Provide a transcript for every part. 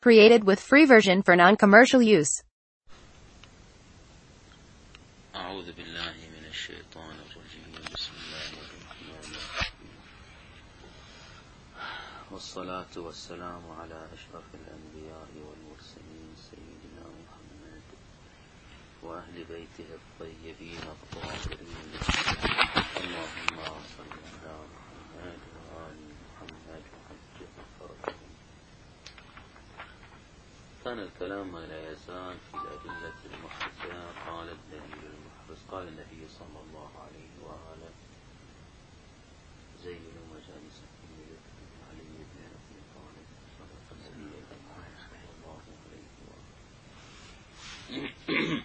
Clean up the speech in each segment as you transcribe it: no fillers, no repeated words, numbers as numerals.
Created with free version for non-commercial use. أعوذ بالله من الشيطان الرجيم. بسم الله الرحمن الرحيم. والصلاة والسلام على أشرف الأنبياء والمرسلين سيدنا محمد وأهل بيته الطيبين الطاهرين. اللهم صل على محمد وآل محمد وعجل فرجهم. كان الكلام لا يزال في الأدلة المحرزة. قال الدليل المحرز قال النبي صلى الله عليه وآله: زينوا مجالسكم بذكر علي بن أبي طالب صدق النبي صلى الله عليه وآله.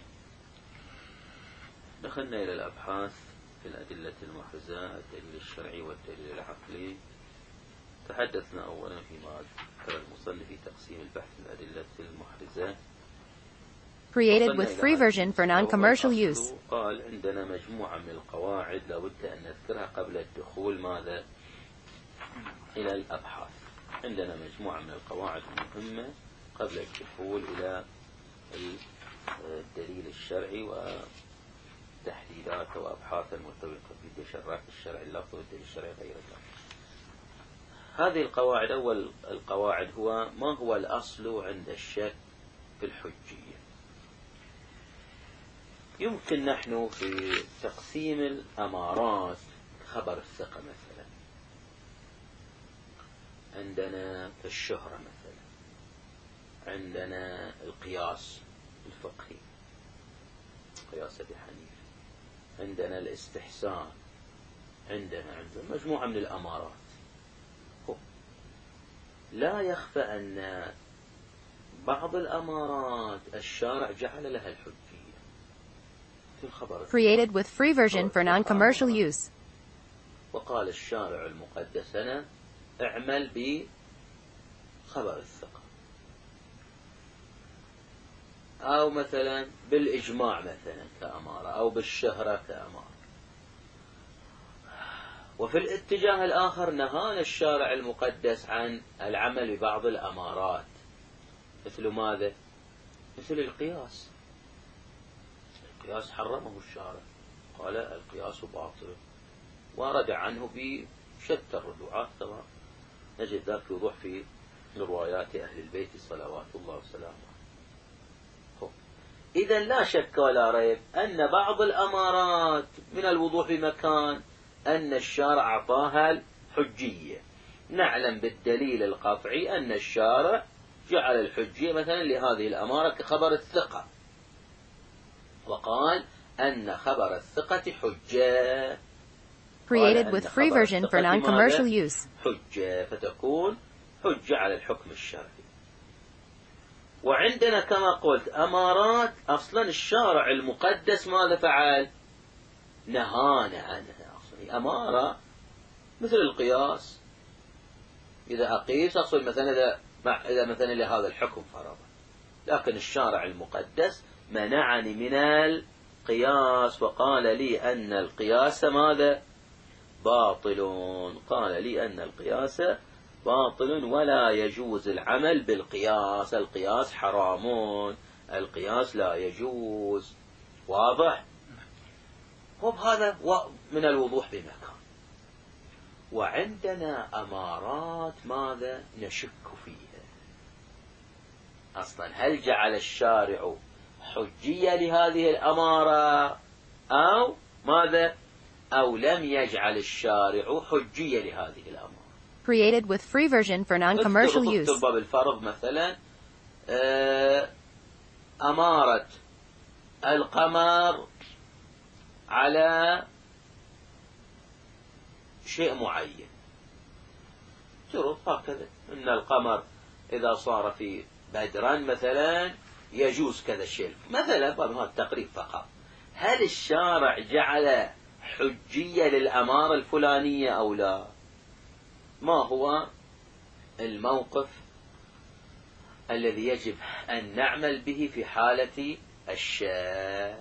دخلنا إلى الأبحاث في الأدلة المحرزة، الدليل الشرعي والدليل العقلي. تحدثنا أولا فيما ذكر المصنف في تقسيم البحث الأدلة المحرزة. Created with free version for non-commercial use. قال عندنا مجموعة من القواعد لابد أن نذكرها قبل الدخول ماذا إلى الأبحاث. عندنا مجموعة من القواعد المهمة قبل الدخول إلى الدليل الشرعي وتحديداته وأبحاثا مرتبطة بشرائع الشرع اللفظ والدليل الشرعي غير اللفظ. هذه القواعد، أول القواعد هو: ما هو الأصل عند الشك في الحجية؟ يمكن نحن في تقسيم الأمارات خبر الثقة مثلا، عندنا في الشهرة مثلا، عندنا القياس الفقهي قياس أبي حنيفة، عندنا الاستحسان، عندنا مجموعة من الأمارات. لا يخفى أن بعض الأمارات الشارع جعل لها الحجية في الخبر. Created with free version for non-commercial use. وقال الشارع المقدس لنا: اعمل بخبر الثقة، أو مثلا بالإجماع مثلا كأمارة، أو بالشهرة كأمارة. وفي الاتجاه الآخر نهانا الشارع المقدس عن العمل ببعض الأمارات، مثل ماذا؟ مثل القياس. القياس حرمه الشارع، قال القياس باطل، ورد عنه بشتى الرجوعات طبعا. نجد ذلك يوضح في روايات أهل البيت صلوات الله وسلامه. إذن لا شك ولا ريب أن بعض الأمارات من الوضوح بمكان أن الشارع أعطاها الحجية. نعلم بالدليل القطعي أن الشارع جعل الحجية مثلا لهذه الأمارة كخبر الثقة، وقال أن خبر الثقة حجة. Created with free version for non-commercial use. حجة، فتكون حجة على الحكم الشرعي. وعندنا كما قلت أمارات أصلا الشارع المقدس ماذا فعل؟ نهانا عنها. أمارة مثل القياس، إذا أقيس أصل مثلا إذا مثلا لهذا الحكم فرضا، لكن الشارع المقدس منعني من القياس وقال لي أن القياس ماذا؟ باطل. قال لي أن القياس باطل ولا يجوز العمل بالقياس، القياس حرام، القياس لا يجوز. واضح؟ وبهذا من الوضوح بمكان. وعندنا أمارات ماذا نشك فيها أصلا، هل جعل الشارع حجية لهذه الأمارة أو ماذا، أو لم يجعل الشارع حجية لهذه الأمارة. Created with free version for non-commercial use. اكتب بالفرض مثلا أمارة القمر على شيء معين، شروط هكذا، إن القمر إذا صار في بدرا مثلا يجوز كذا الشيء مثلا، بهذا التقريب فقط. هل الشارع جعل حجية للأمارة الفلانية أو لا؟ ما هو الموقف الذي يجب أن نعمل به في حالة الشك؟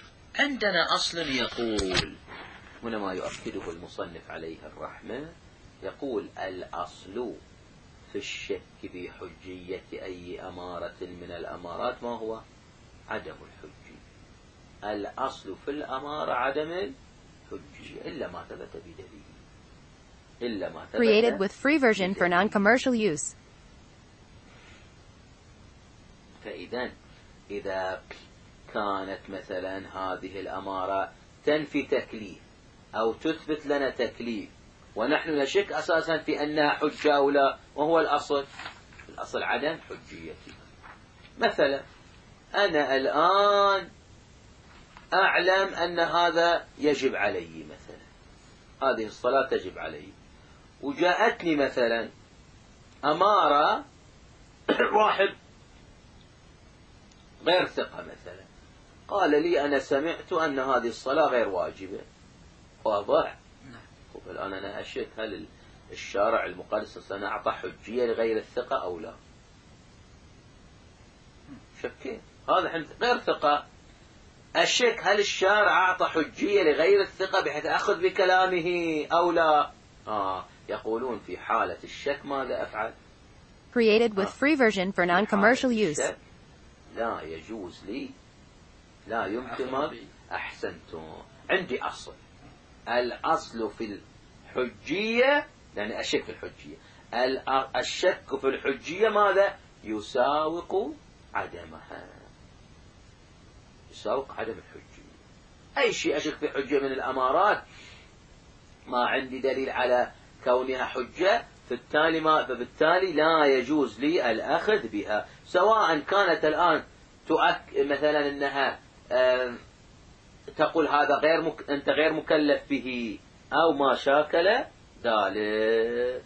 عندنا أصل يقول، هنا ما يؤكده المصنف عليه الرحمة: يقول الأصل في الشك بحجية أي أمارة من الأمارات ما هو؟ عدم الحجية. الأصل في الأمارة عدم الحجية إلا ما ثبت بدليل. إلا ما ثبت Created with free version for non-commercial use. فإذا إذا كانت مثلا هذه الأمارة تنفي تكليف أو تثبت لنا تكليف ونحن نشك أساسا في أنها حجة أو لا، وهو الأصل عدم حجيتها. مثلا أنا الآن أعلم أن هذا يجب علي، مثلا هذه الصلاة تجب علي، وجاءتني مثلا أمارة واحد غير ثقة مثلا قال لي أنا سمعت أن هذه الصلاة غير واجبة، واضح؟ الآن أنا أشك هل الشارع المقدس أنا أعطى حجية لغير الثقة أو لا؟ شكين هذا غير ثقة، أشك هل الشارع أعطى حجية لغير الثقة بحيث أخذ بكلامه أو لا؟ يقولون في حالة الشك ماذا أفعل؟ Created with free version for non-commercial use. لا يجوز لي، لا يمكن. أحسنتم. عندي أصل، الأصل في الحجية، يعني أشك في الحجية، الشك في الحجية ماذا؟ يساوق عدمها، يساوق عدم الحجية. أي شيء أشك في حجية من الأمارات ما عندي دليل على كونها حجة، فبالتالي لا يجوز لي الأخذ بها، سواء كانت الآن مثلا أنها تقول هذا أنت غير مكلف به أو ما شاكل ذلك.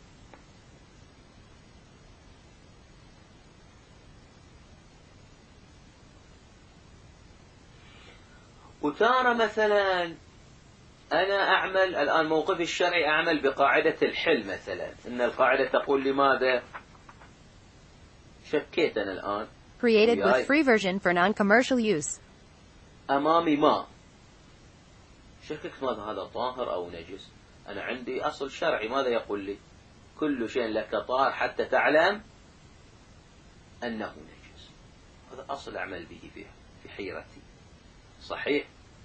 وتارى مثلا أنا أعمل الآن موقفي الشرعي، أعمل بقاعدة الحل مثلا، إن القاعدة تقول لماذا؟ شكيت أنا الآن Created with free version for non-commercial use. أمامي ماء، شككت ماذا هذا طاهر أو نجس. أنا عندي أصل شرعي ماذا يقول لي؟ كل شيء لك طاهر حتى تعلم أنه نجس. هذا أصل أعمل به في حيرتي، صحيح؟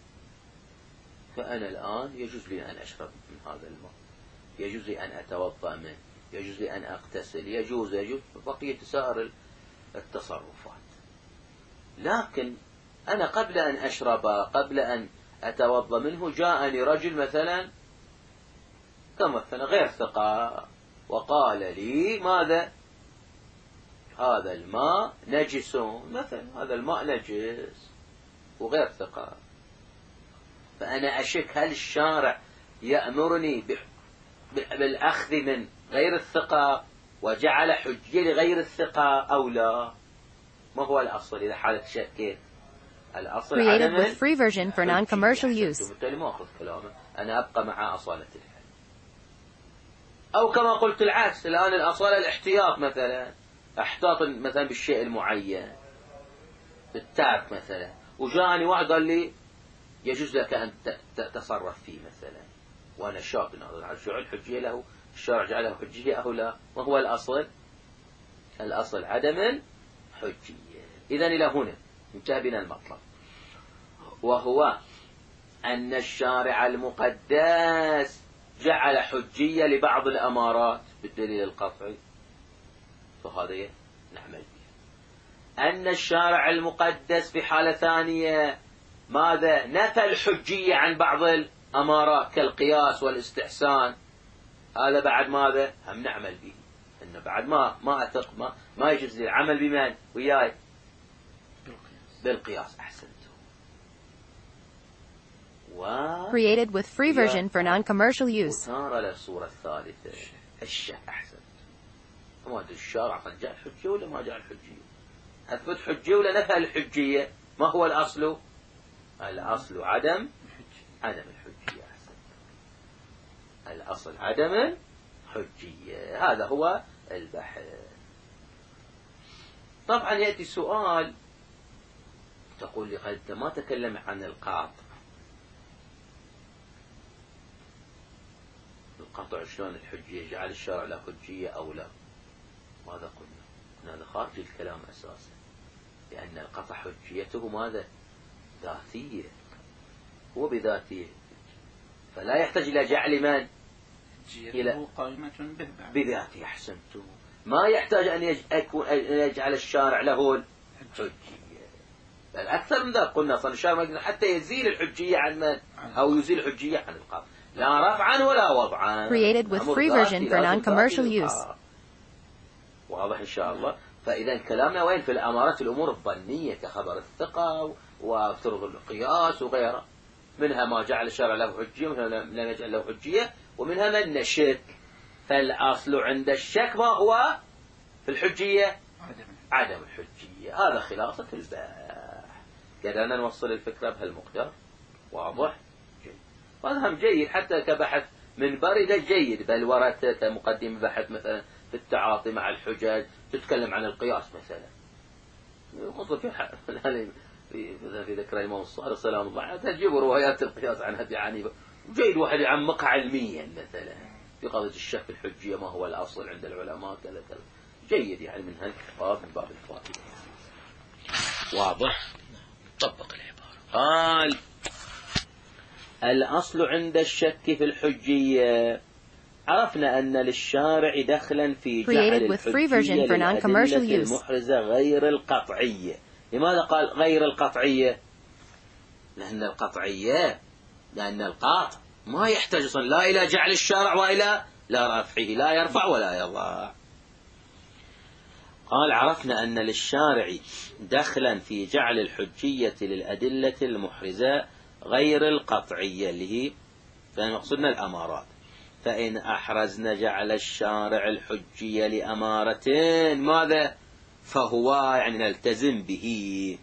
فأنا الآن يجوز لي أن أشرب من هذا الماء، يجوز لي أن أتوضأ منه، يجوز لي أن أغتسل، يجوز بقية سائر التصرفات. لكن أنا قبل أن أشرب، قبل أن أتوضأ منه، جاءني رجل مثلا كمثلا غير ثقة وقال لي ماذا؟ هذا الماء نجس مثلا، هذا الماء نجس، وغير ثقة. فأنا أشك هل الشارع يأمرني بالأخذ من غير الثقة وجعل حجية لغير الثقة أو لا؟ ما هو الأصل إذا حالة شكيت؟ الأصل Created with free version for non-commercial use. بالتالي ما أخذ كلامه، أنا أبقى مع أصالة الحل. أو كما قلت العكس، الآن الأصالة الاحتياط مثلا، احتاط مثلا بالشيء المعين، بالتعب مثلا، وجاءني واحد قال لي يجوز لك أن تتصرف فيه مثلا، وأنا شاك جعل حجية له، الشارع جعله حجية أو لا؟ ما هو الأصل؟ الأصل عدم الحجية. إذن إلى هنا انتهى بنا المطلب، وهو أن الشارع المقدس جعل حجية لبعض الأمارات بالدليل القطعي، فهذا نعمل به. أن الشارع المقدس في حالة ثانية ماذا؟ نفى الحجية عن بعض الأمارات كالقياس والاستحسان، هذا بعد ماذا؟ هم نعمل به. إن بعد ما أثق ما يجوز لي العمل بمن؟ وياي بالقياس. أحسنت. Created with free version for non-commercial use. وتارى للصورة الثالثة الشك. أحسنت. ما أدري الشارع قد جاء الحجية ولا ما جاء الحجية، أثبت حجية ولا نفى الحجية؟ ما هو الأصل؟ الأصل عدم الحجية. أحسنت. الأصل عدم الحجية، هذا هو البحث. طبعا يأتي سؤال، تقول لي أنت ما تكلم عن القاطع. قطع شلون الحجية، جعل الشارع له حجية أو لا؟ ماذا قلنا هذا خارج الكلام أساسا، لأن القطع حجيته ماذا؟ ذاتية، هو بذاته، فلا يحتاج إلى جعل من؟ إلى قائمة به بذاته. أحسنتم، ما يحتاج أن يجعل الشارع له الحجية، بل أكثر من ذلك قلنا صار الشارع حتى يزيل الحجية عن من؟ أو يزيل الحجية عن القطع، لا رفعا ولا وضعا. Created with free version for non-commercial use. واضح إن شاء الله. فإذا كلامنا وين؟ في الأمارات الأمور الظنية كخبر الثقة وافترض القياس وغيرها، منها ما جعل الشارع له حجية ومنها لم يجعل له حجية، ومنها من نشك. فالأصل عند الشك ما هو في الحجية؟ عدم الحجية. هذا خلاصة الباحث. قدرنا نوصل الفكرة بهالمقدار. واضح؟ جيد. وهذا هم جيد حتى كبحث من بريدة جيد، بل ورد كمقدم بحث مثلا في التعاطي مع الحجج تتكلم عن القياس مثلا، خصوصا في ذكر الإمام الصادق سلام الله عليه تجيب روايات القياس عن أبي حنيفة، جيد واحد يعمقها علميا مثلا في قضية الشك في الحجية، ما هو الأصل عند العلماء كذا كذا، جيد يعني من هالباب من باب الفائدة. واضح؟ طبق العبارة. قال الأصل عند الشك في الحجية، عرفنا أن للشارع دخلا في جعل الحجية للأدلة المحرزة غير القطعية. لماذا قال غير القطعية؟ لأن القاطع ما يحتاج أصلا لا إلى جعل الشارع وإلى لا رفعه، لا يرفع ولا يضع. قال عرفنا أن للشارع دخلا في جعل الحجية للأدلة المحرزة غير القطعية اللي هي فمقصودنا الأمارات. فإن أحرزنا جعل الشارع الحجية لأمارة ماذا؟ فهو يعني نلتزم به.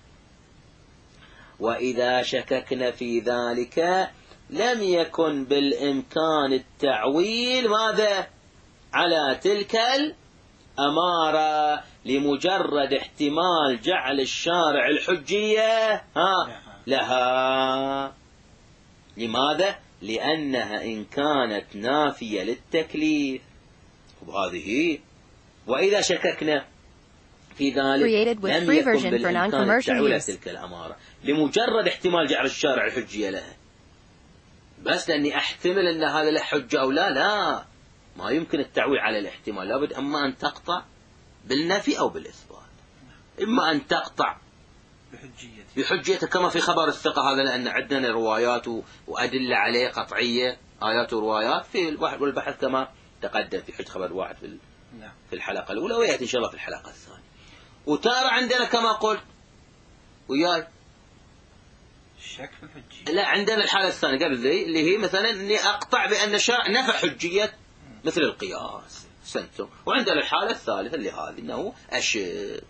وإذا شككنا في ذلك لم يكن بالإمكان التعويل ماذا؟ على تلك الأمارة لمجرد احتمال جعل الشارع الحجية لها. لماذا؟ لأنها إن كانت نافية للتكليف وهذه. وإذا شككنا في ذلك لم يكن بالإمكان التعويل تلك الأمارة لمجرد احتمال جعل الشارع الحجية لها، بس لأني أحتمل أن هذا له حجة أو لا ما يمكن التعويل على الاحتمال، لابد أما أن تقطع بالنفي أو بالإثبات، إما أن تقطع بحجيته كما في خبر الثقة هذا، لأن عندنا روايات وأدلة عليه قطعية، آيات وروايات في البحث كما تقدم في حج خبر واحد في الحلقة الأولى، ويأتي إن شاء الله في الحلقة الثانية. وتارة عندنا كما قلت وياي الشك في الحجية، لا عندنا الحالة الثانية قبل ذي اللي هي مثلا أني أقطع بأن الشارع نفى حجية مثل القياس سنتم. وعندنا الحالة الثالثة اللي هذه أنه أشك.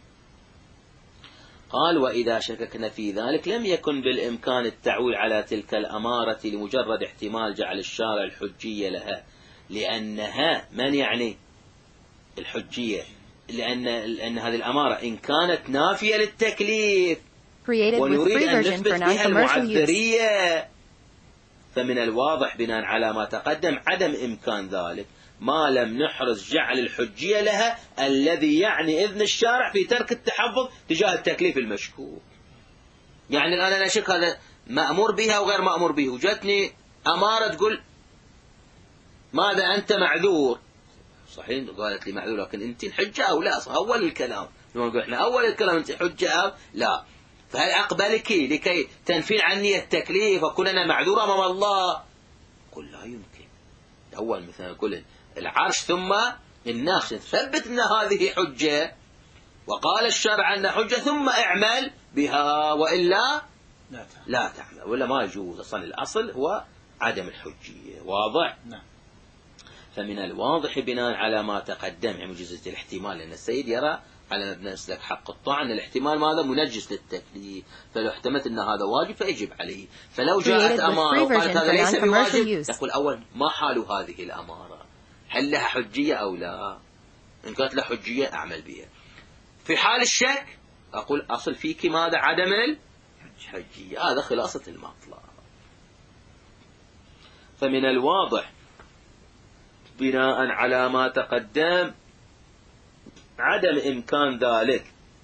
قال وإذا شككنا في ذلك لم يكن بالإمكان التعويل على تلك الأمارة لمجرد احتمال جعل الشارع الحجية لها، لأنها من يعني الحجية، لأن هذه الأمارة إن كانت نافية للتكليف ونريد أن نثبت بها المعذرية، فمن الواضح بناء على ما تقدم عدم إمكان ذلك ما لم نحرز جعل الحجية لها الذي يعني إذن الشارع في ترك التحفظ تجاه التكليف المشكوك. يعني الآن أنا أشك هذا مأمور بها وغير مأمور به، وجدتني أمارة تقول ماذا أنت معذور، صحيح قالت لي معذور لكن أنت حجة أو لا، أول الكلام نقول إحنا أول الكلام أنت حجة أو لا، فهل أقبلك لكي تنفي عني التكليف وكون أنا معذور أمام الله؟ قل لا يمكن. أول مثلا نقول العرش ثم الناس ثبت أن هذه حجة وقال الشرع أن حجة ثم اعمل بها وإلا لا تعمل، ولا ما يجوز. أصلا الأصل هو عدم الحجية. واضح؟ نعم. فمن الواضح بناء على ما تقدم يعني مجزة الاحتمال، لأن السيد يرى على مبنى مسلك حق الطاعة أن الاحتمال ماذا منجس للتكليف، فلو احتملت أن هذا واجب فيجب عليه. فلو جاءت أمارة وقالت هذا ليس بواجب نقول أول ما حال هذه الأمارة، هل لها حجية أو لا؟ إن كانت لها حجية أعمل بها. في حال الشك أقول أصل فيك ماذا؟ عدم الحجية. هذا خلاصة المطلب. فمن الواضح بناء على ما تقدم عدم إمكان ذلك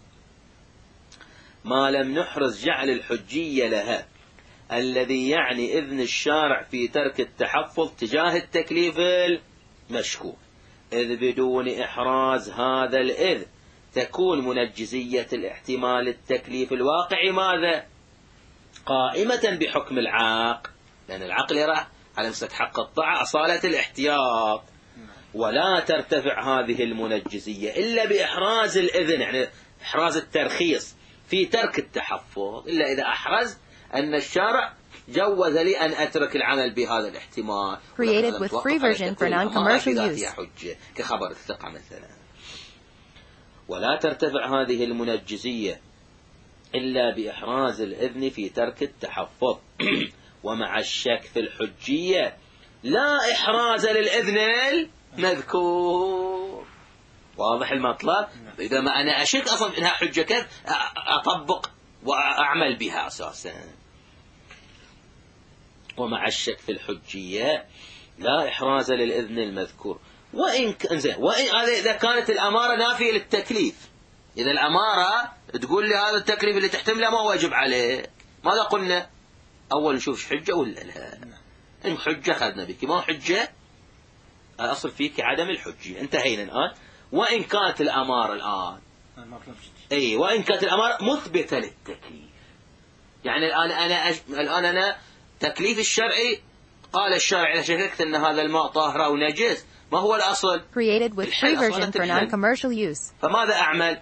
ما لم نحرز جعل الحجية لها، الذي يعني إذن الشارع في ترك التحفظ تجاه التكليف المشكوك، إذ بدون إحراز هذا الإذن تكون منجزية الاحتمال التكليف الواقعي ماذا؟ قائمة بحكم العقل، لأن العقل يرى على مسك حق الطاعة أصالة الاحتياط، ولا ترتفع هذه المنجزية إلا بإحراز الإذن، يعني إحراز الترخيص في ترك التحفظ، إلا إذا أحرز أن الشارع جوز لي أن أترك العمل بهذا الاحتمال. Created with free version for non-commercial use. حجة كخبر الثقة مثلا. ولا ترتفع هذه المنجزية إلا بإحراز الإذن في ترك التحفظ. ومع الشك في الحجية لا إحراز للإذن المذكور. واضح المطلب؟ إذا ما أنا أشك أصلا إنها حجة كيف أطبق وأعمل بها أساسا. ومع الشك في الحجية لا إحراز للإذن المذكور. وإن هذا إذا كانت الأمارة نافية للتكليف. إذا الأمارة تقول لي هذا التكليف اللي تحتمله ما واجب عليك، ماذا قلنا؟ أول نشوف حجة ولا لا. إن حجة خذنا بك، ما حجة أصل فيك عدم الحجية. انتهينا الآن. وإن كانت الأمارة الآن وإن كانت الأمارة مثبتة للتكليف، يعني الآن أنا تكليف الشرعي قال الشارع إذا شككت أن هذا الماء طاهر أو نجس، ما هو الأصل؟ Created with free version for non-commercial use. فماذا أعمل؟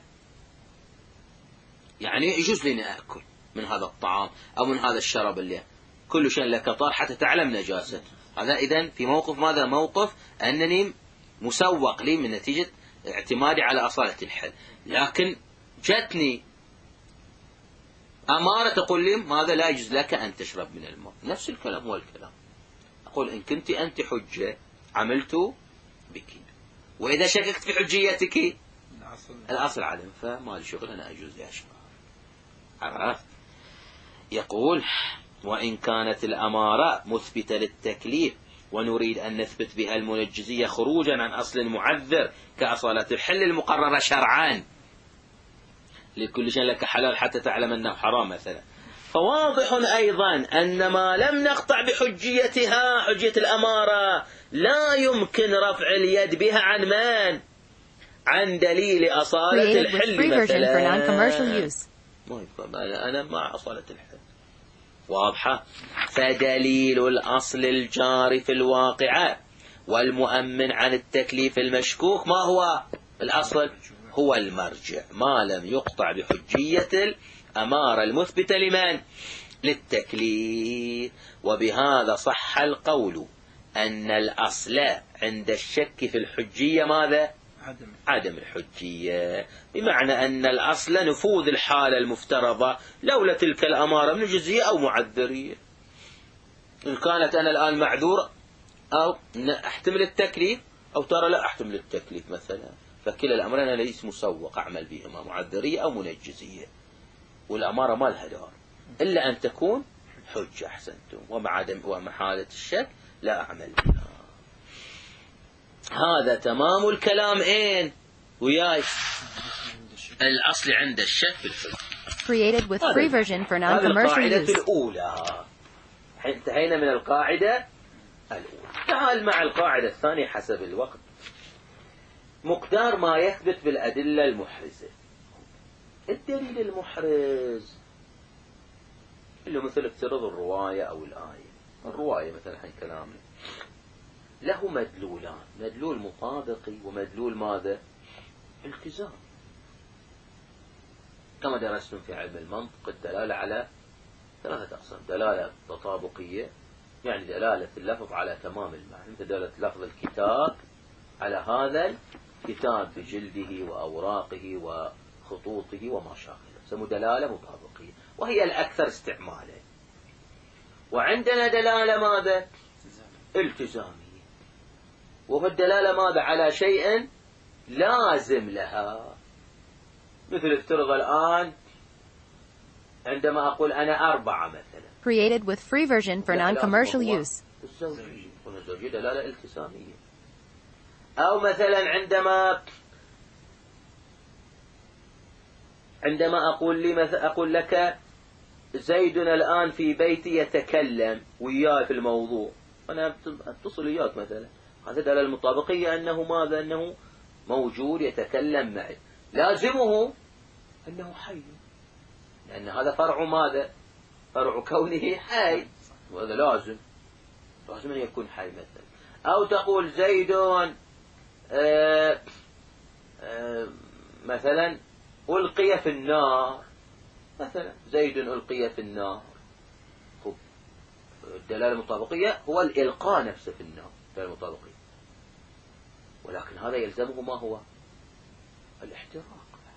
يعني يجوز لي أكل من هذا الطعام أو من هذا الشراب اللي كل شيء لك طاهر حتى تعلم نجاسة. هذا إذن في موقف ماذا؟ موقف أنني مسوق لي من نتيجة اعتمادي على أصالة الحل. لكن جتني أمارة تقول لي ماذا لا يجوز لك أن تشرب من الماء. نفس الكلام هو الكلام. أقول إن كنت أنت حجة عملت بك، وإذا شككت في حجيتك الأصل عدم، فما لي شغل أنا أجوز لي أشرب. عرفت؟ يقول وإن كانت الأمارة مثبتة للتكليف ونريد أن نثبت بها المنجزية خروجا عن أصل معذر كأصالة الحل المقررة شرعا، لكل شيء لك حلال حتى تعلم أنه حرام مثلا، فواضح أيضا أن ما لم نقطع بحجيتها حجية الأمارة لا يمكن رفع اليد بها عن من؟ عن دليل أصالة الحل مثلا. أنا مع أصالة الحل واضحة. فدليل الأصل الجاري في الواقعة والمؤمن عن التكليف المشكوك ما هو الأصل؟ هو المرجع ما لم يقطع بحجية الأمارة المثبتة لمن؟ للتكليف. وبهذا صح القول أن الأصل عند الشك في الحجية ماذا؟ عدم الحجية، بمعنى أن الأصل نفوذ الحالة المفترضة لولا تلك الأمارة من جزئية أو معذرية. إن كانت أنا الآن معذور أو أحتمل التكليف أو ترى لا أحتمل التكليف مثلا، فكلا الأمرين ليس مسوق أعمل بهما معذرية أو منجزية، والأمارة ما لها دار إلا أن تكون حجة. أحسنتم. ومع حالة الشك لا أعمل بها. هذا تمام الكلام. وياي الأصل عند الشك في الحجة. Created with free version for non-commercial القاعدة use. الأولى. انتهينا من القاعدة الأولى. تعال مع القاعدة الثانية حسب الوقت. مقدار ما يثبت بالأدلة المحرزة. الدليل المحرز اللي مثل افترض الرواية أو الآية. الرواية مثلا حين كلامنا له مدلولان، مدلول مطابقي ومدلول ماذا؟ التزام. كما درستم في علم المنطق الدلالة على ثلاثة أقسام: دلالة تطابقية يعني دلالة اللفظ على تمام المعنى، مثل دلالة لفظ الكتاب على هذا الكتاب بجلده وأوراقه وخطوطه وما شاكله، سمو دلالة مطابقية وهي الأكثر استعمالا. وعندنا دلالة ماذا؟ التزامية، وهو الدلالة ماذا؟ على شيء لازم لها. مثل افترض الآن عندما أقول أنا 4 مثلا. Created with free version for non-commercial use. الزوجية. الزوجية دلالة التزامية. أو مثلا عندما أقول لك زيد الآن في بيتي يتكلم وياي في الموضوع، أنا أتصل وياك مثلا، هذا دلالة المطابقية أنه ماذا؟ أنه موجود يتكلم معي. لازمه أنه حي، لأن هذا فرع ماذا؟ فرع كونه حي، وهذا لازم أن يكون حي مثلا. أو تقول زيد مثلا ألقي في النار، مثلا زيد ألقي في النار. الدلالة المطابقية هو الإلقاء نفسه في النار، الدلالة المطابقية، ولكن هذا يلزمه ما هو؟ الاحتراق.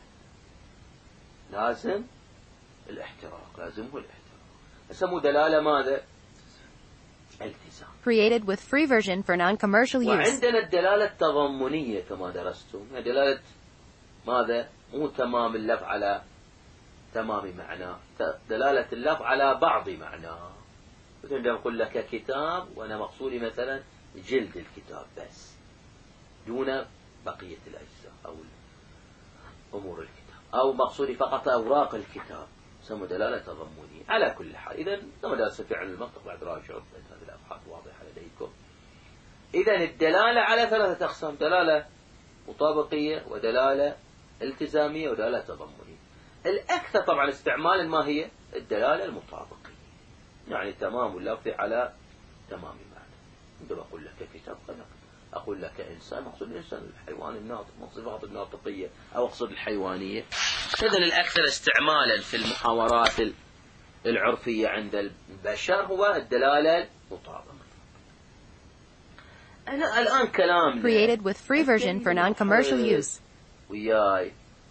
لازم الاحتراق، لازمه الاحتراق. يسموه دلالة ماذا؟ التزام. Created with free version for non-commercial use. وعندنا الدلالة التضمنية كما درستم، دلالة ماذا؟ مو تمام اللفظ على تمام معناه، دلالة اللفظ على بعض معناه. مثل نقول لك كتاب وأنا مقصودي مثلا جلد الكتاب بس دون بقية الأجزاء أو أمور الكتاب، أو مقصودي فقط أوراق الكتاب، يسمى دلالة تضمنية. على كل حال، إذا كما درس فعل المنطق بعد راجعوا، هذه الأبحاث واضحة لديكم. إذا الدلالة على ثلاثة أقسام: دلالة مطابقية، ودلالة التزامية، ودلالة تضمنية. الأكثر طبعا استعمالا ما هي؟ الدلالة المطابقية، يعني تمام اللفظ على تمام معنى. عندما أقول لك كتاب أقول لك إنسان، أقصد الإنسان الحيوان الناطق، من صفات الناطقية، أو أقصد الحيوانية. إذن الأكثر استعمالا في المحاورات العرفية عند البشر هو الدلالة المطابقة. أنا الآن كلام Created with free version for non-commercial use. وياي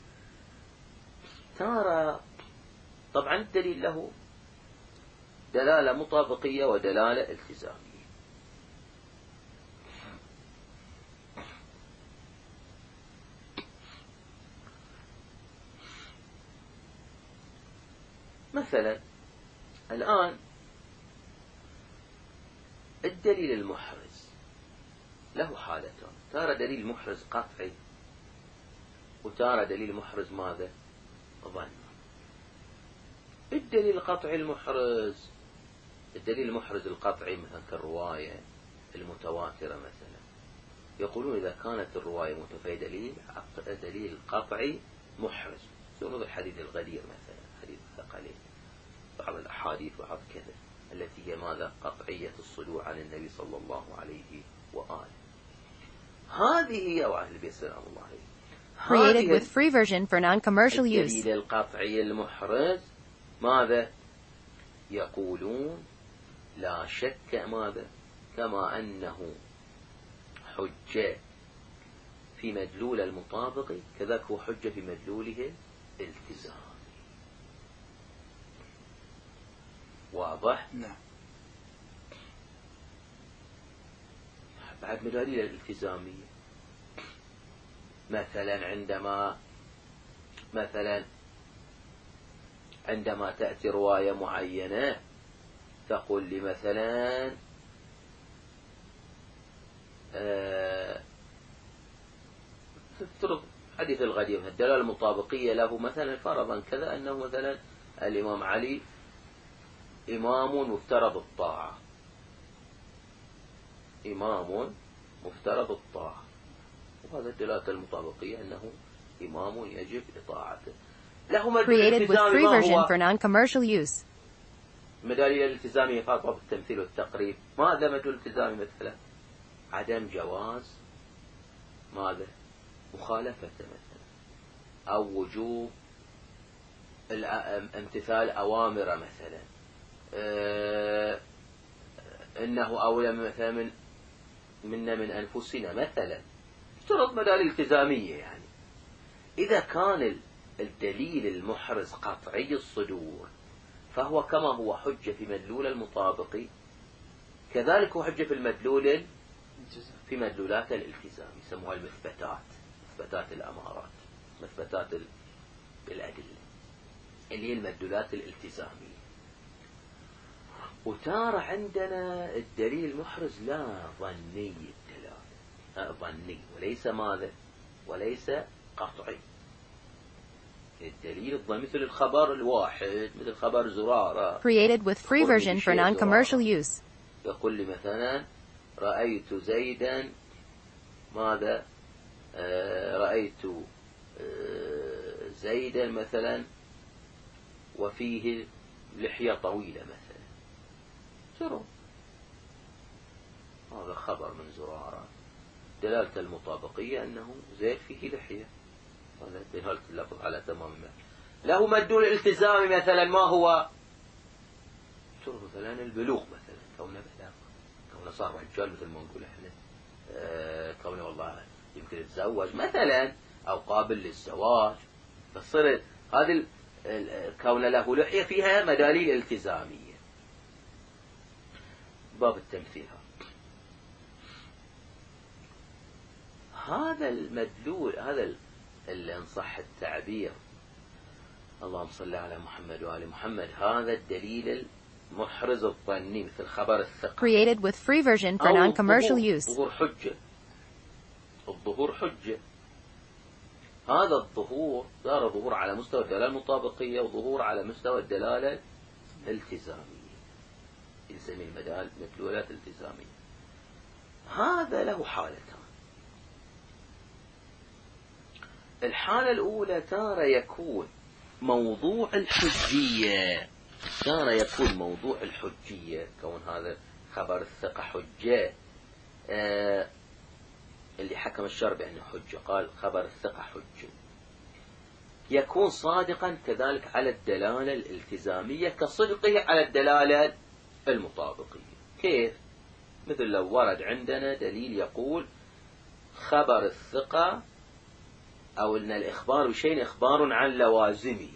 ترى طبعا الدليل له دلالة مطابقية ودلالة التزامية. مثلا الآن الدليل المحرز له حالتان: ترى دليل محرز قطعي، وترى دليل محرز ماذا؟ ظن. الدليل القطعي المحرز، الدليل المحرز القطعي مثلا كالرواية المتواترة مثلا، يقولون إذا كانت الرواية متفيدة دليل قطعي محرز، مثل الحديث الغدير مثلا، حديث الثقلين، بعض الأحاديث بعض كذا التي هي ماذا؟ قطعية الصدور عن النبي صلى الله عليه وآله. هذه أو أهل البيت سلام الله عليه. Created with free version for non-commercial use. الدليل القطعي المحرز ماذا؟ يقولون لا شك ماذا؟ كما أنه حجة في مدلول المطابق، كذلك هو حجة في مدلوله الالتزام. واضح؟ نعم. بعد مدلول الالتزامية، مثلا عندما تأتي رواية معينة تقول لي مثلا تفترض حديث الغدير، الدلالة المطابقية له مثلا فرضا كذا أنه مثلا الإمام علي إمام مفترض الطاعة، إمام مفترض الطاعة، وهذا الدلالة المطابقية أنه إمام يجب إطاعته. له مدلول Created with free التزامي version for non-commercial use. مدلول الالتزامي خاطئة بالتمثيل والتقريب. ماذا مدلول الالتزامي مثلا؟ عدم جواز ماذا؟ مخالفة مثلا، أو وجوب امتثال أوامر مثلا، إنه أولى مثلا منا من أنفسنا مثلا، افترض مدلول التزامية. يعني إذا كان الدليل المحرز قطعي الصدور فهو كما هو حجة في مدلول المطابق، كذلك هو حجة في المدلول في مدلولات الالتزام، يسموها المثبتات، مثبتات الأمارات، مثبتات الأدلة اللي هي المدلولات الالتزامية. وتارة عندنا الدليل المحرز لا ظني الدلالة، ظني وليس ماذا، وليس قطعي. الدليل الظني مثل الخبر الواحد، مثل خبر زرارة. Created with free version for non-commercial use. يقول لي مثلا رأيت زيدا ماذا، رأيت زيدا مثلا وفيه لحية طويلة مثلا، زرار، هذا خبر من زرارة، دلالة المطابقية أنه زيد فيه لحية، هذا دلالة اللفظ على تمام المعنى. له مدلول التزامي مثلا، ما هو؟ مثلا البلوغ مثلا، كونه بلغ، كونه صار رجال مثل ما نقول احنا، كونه والله يمكن يتزوج مثلا أو قابل للزواج، فصير هذه كون له لحية فيها مداليل التزامية. باب التمثيل، هذا المدلول، هذا اللي إن صح التعبير، اللهم صل على محمد وآل محمد، هذا الدليل المحرز الظني مثل خبر الثقة. Created with free version for non-commercial use. ظهور حجة، الظهور حجة، هذا الظهور صار ظهور على مستوى الدلالة المطابقية وظهور على مستوى الدلالة الالتزامية، يسمي مدلولات التزامية. هذا له حالتان. الحالة الأولى تارة يكون موضوع الحجية، تارة يكون موضوع الحجية، كون هذا خبر الثقة حجة، اللي حكم الشرع بأنه حجة، قال خبر الثقة حجة، يكون صادقا كذلك على الدلالة الالتزامية كصدقه على الدلالة المطابقية. كيف؟ مثل لو ورد عندنا دليل يقول خبر الثقة، أو أن الإخبار بشيء إخبار عن لوازمه،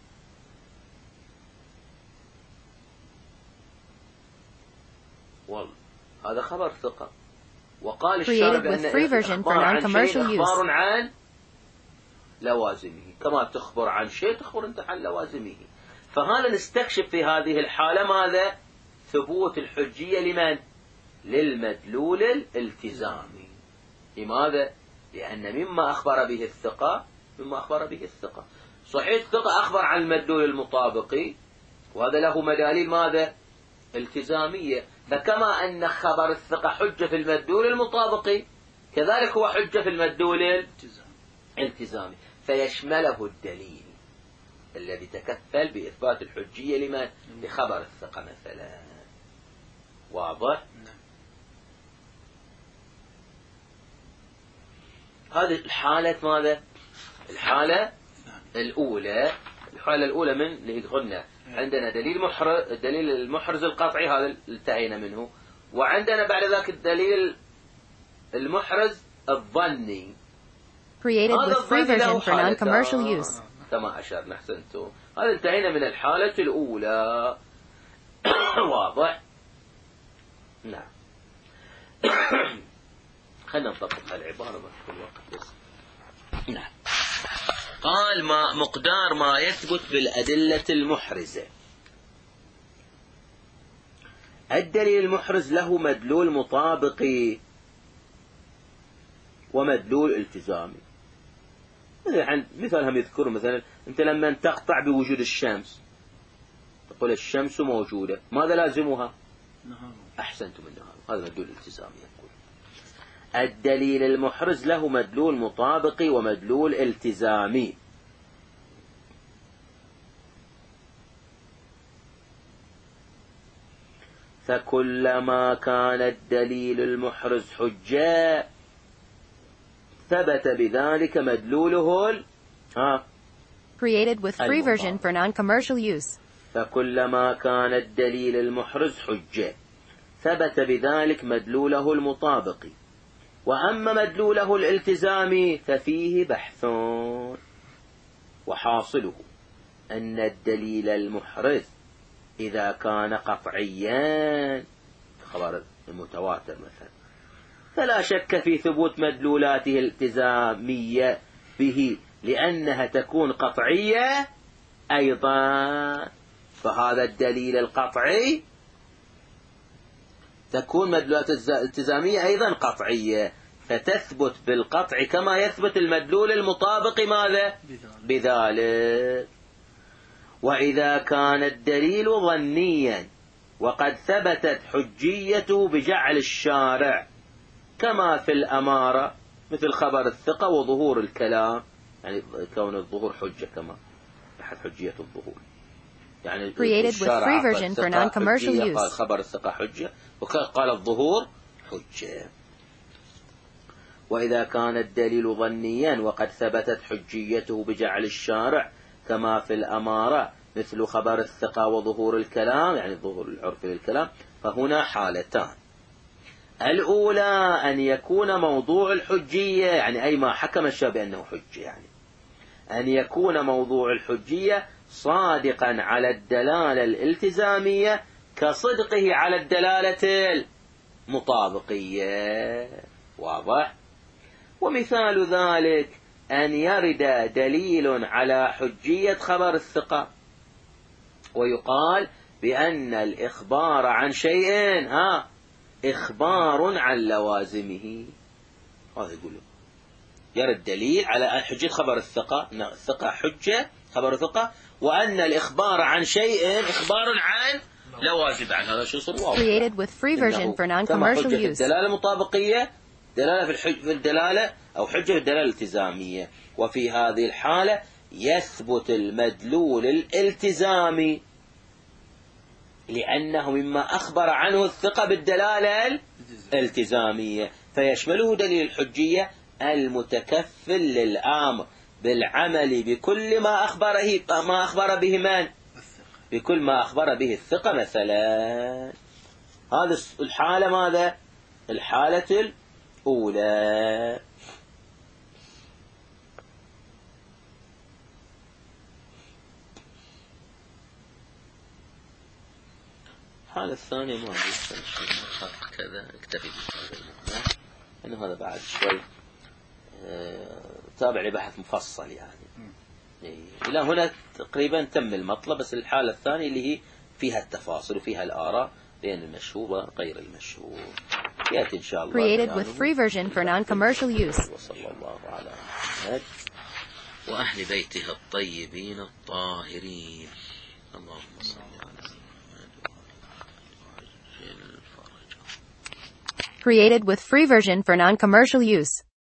والله هذا خبر ثقة، وقال الشارع بأن إخبار عن شيء إخبار عن لوازمه، كما تخبر عن شيء تخبر أنت عن لوازمه. فهذا نستكشف في هذه الحالة ماذا؟ ثبوت الحجية لمن؟ للمدلول الالتزامي. لماذا؟ لأن مما أخبر به الثقة، مما أخبر به الثقة صحيح، الثقة أخبر عن المدلول المطابقي، وهذا له مداليل ماذا؟ التزامية. فكما أن خبر الثقة حجة في المدلول المطابقي، كذلك هو حجة في المدلول الالتزامي، فيشمله الدليل الذي تكفل بإثبات الحجية لمن؟ لخبر الثقة مثلا. واضح؟ هذه الحالة ماذا؟ الحالة الأولى. الحالة الأولى من اللي قلنا عندنا دليل المحرز القطعي، هذا انتهينا منه، وعندنا بعد ذلك الدليل المحرز الظني. Created with free version for non-commercial use. كما أشرنا، أحسنتم، هذا انتهينا من الحالة الأولى. واضح؟ نعم. خلنا نطبق العبارة ما في الوقت بس. نعم. قال مقدار ما يثبت بالأدلة المحرزة. الدليل المحرز له مدلول مطابقي ومدلول التزامي. مثال هم يذكر مثلا أنت لما تقطع بوجود الشمس تقول الشمس موجودة، ماذا لازمها؟ أحسنتم النهار، هذا مدلول التزامي. يقول الدليل المحرز له مدلول مطابقي ومدلول التزامي. فكلما كان الدليل المحرز حجة ثبت بذلك مدلوله Created with free version for non-commercial use. فكلما كان الدليل المحرز حجة ثبت بذلك مدلوله المطابق. وأما مدلوله الالتزامي ففيه بحث، وحاصله أن الدليل المحرز إذا كان قطعيا خبر المتواتر مثلا فلا شك في ثبوت مدلولاته الالتزامية به، لأنها تكون قطعية أيضا. فهذا الدليل القطعي تكون مدلولات الالتزامية أيضا قطعية، فتثبت بالقطع كما يثبت المدلول المطابق ماذا؟ بذلك. وإذا كان الدليل ظنيا وقد ثبتت حجيته بجعل الشارع كما في الأمارة مثل خبر الثقة وظهور الكلام، يعني كون الظهور حجة كما أحد حجية الظهور، يعني Created with free version for non-commercial use. قال خبر الثقة حجة وقال الظهور حجة. وإذا كان الدليل ظنيا وقد ثبتت حجيته بجعل الشارع كما في الأمارة مثل خبر الثقة وظهور الكلام، يعني ظهور العرف للكلام، فهنا حالتان. الأولى أن يكون موضوع الحجية، يعني أي ما حكم الشارع بأنه حجة، يعني أن يكون موضوع الحجية صادقا على الدلالة الالتزامية كصدقه على الدلالة المطابقية. واضح؟ ومثال ذلك أن يرد دليل على حجية خبر الثقة ويقال بأن الإخبار عن شيء إخبار عن لوازمه. هذا يقوله يرد دليل على حجية خبر الثقة، الثقة حجة خبر الثقة، وأن الإخبار عن شيء إخبار عن لوازم عن هذا شو صار واضح. Created with free version for non-commercial use. الدلالة المطابقية دلالة في الدلالة أو حجة في الدلالة الالتزامية، وفي هذه الحالة يثبت المدلول الالتزامي لأنه مما أخبر عنه الثقة بالدلالة الالتزامية، فيشمله دليل الحجية المتكفل للآمر بالعمل بكل ما أخبر به من؟ بكل ما أخبر به الثقة مثلا. هذا الحالة ماذا؟ الحالة الأولى. الحالة الثانية ما أدري كذا اكتفي بهذا المعنى، لأنه هذا بعد شوي تابع لبحث مفصل يعني. إلى هنا تقريبا تم المطلب، بس الحالة الثانية اللي هي فيها التفاصيل وفيها الآراء بين المشهور وغير المشهور يأتي إن شاء الله. Created with free version for non-commercial use. وصلى الله على محمد وأهل بيته الطيبين الطاهرين. اللهم صل على محمد وعلى آله. Created with free version for non-commercial use.